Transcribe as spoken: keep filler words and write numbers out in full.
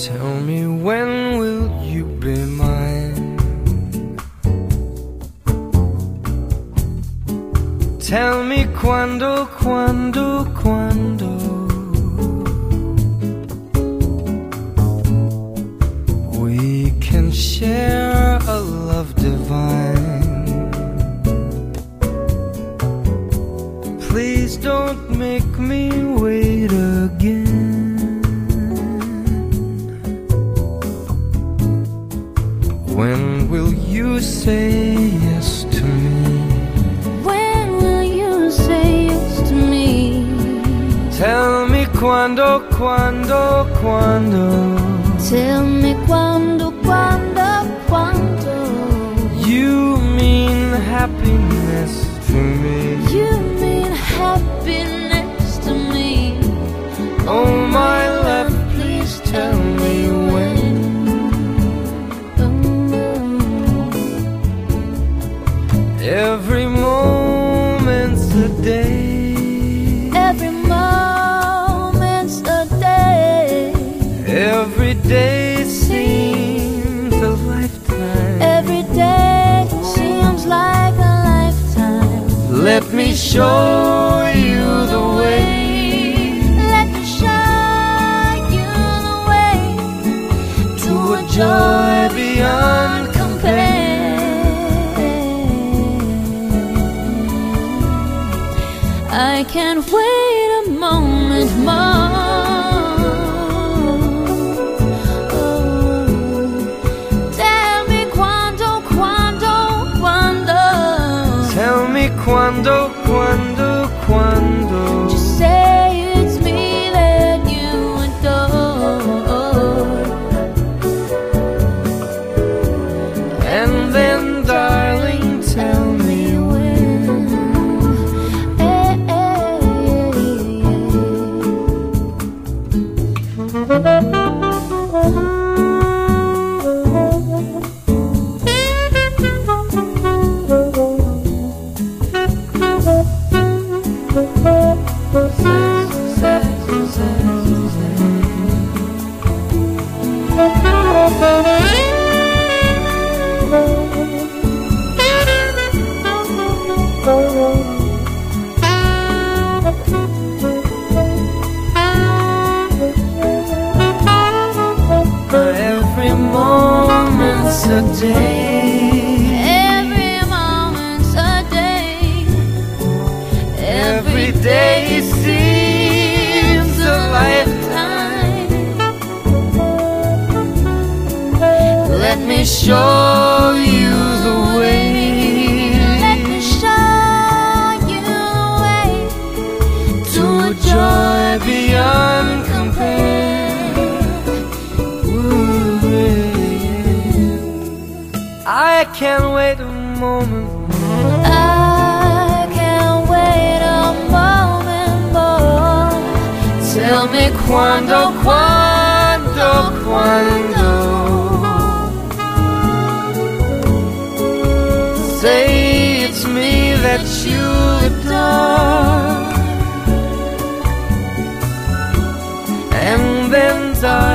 Tell me, when will you be mine? Tell me quando, quando, quando we can share a love divine. Please don't make me wait again. When will you say yes to me? When will you say yes to me? Tell me quando, quando, quando. Tell me quando, quando, quando You mean happiness to me. you mean happiness to me. Oh my love, please tell me when. Every moment's a day. Every moment's a day. Every day seems a lifetime. Every day seems like a lifetime. Let me show you the way. Let me show you the way to a joy beyond compare. I can't wait a moment more. Oh, tell me quando, quando, quando. Tell me quando, quando, quando. Just say it's me that you adore. And then, darling, tell me when. Eh, eh, Every moment's a day. every moment's a day. Every day seems a lifetime. Let me show you the way. Let me show you the way To a joy beyond compare. Ooh, yeah. I can't wait a moment more. I can't wait a moment more. Tell me quando, quando, quando. Say it's me that you adore. And then, darling,